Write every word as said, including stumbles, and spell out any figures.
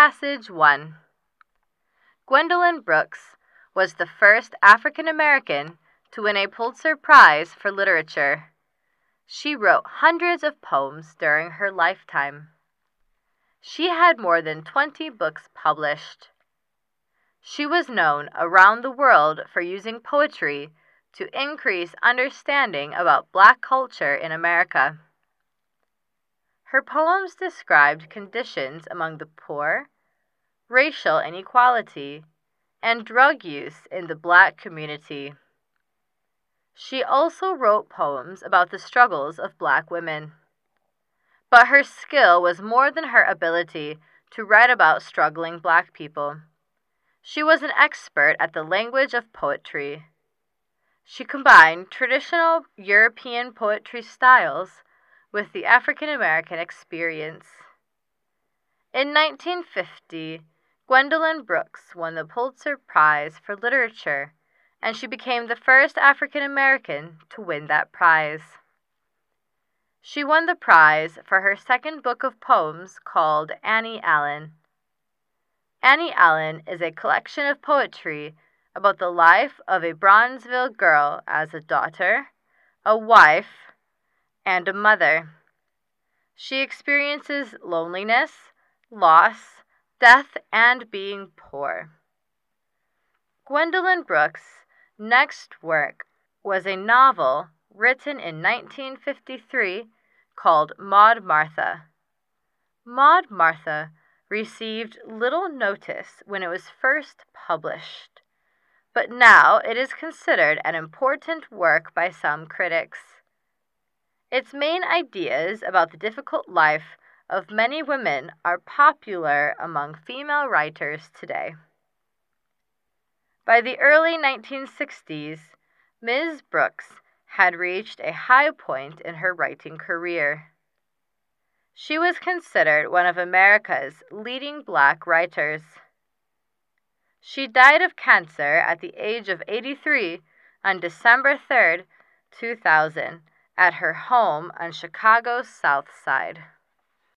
Passage one. Gwendolyn Brooks was the first African American to win a Pulitzer Prize for Literature. She wrote hundreds of poems during her lifetime. She had more than twenty books published. She was known around the world for using poetry to increase understanding about Black culture in America. Her poems described conditions among the poor, racial inequality, and drug use in the Black community. She also wrote poems about the struggles of Black women. But her skill was more than her ability to write about struggling Black people. She was an expert at the language of poetry. She combined traditional European poetry styles with the African American experience. In nineteen fifty, Gwendolyn Brooks won the Pulitzer Prize for Literature, and she became the first African American to win that prize. She won the prize for her second book of poems called Annie Allen. Annie Allen is a collection of poetry about the life of a Bronzeville girl as a daughter, a wife, and a mother. She experiences loneliness, loss, death, and being poor. Gwendolyn Brooks' next work was a novel written in nineteen fifty-three called Maud Martha. Maud Martha received little notice when it was first published, but now it is considered an important work by some critics. Its main ideas about the difficult life of many women are popular among female writers today. By the early nineteen sixties, Miz Brooks had reached a high point in her writing career. She was considered one of America's leading Black writers. She died of cancer at the age of eighty-three on December third, two thousand, at her home on Chicago's South Side.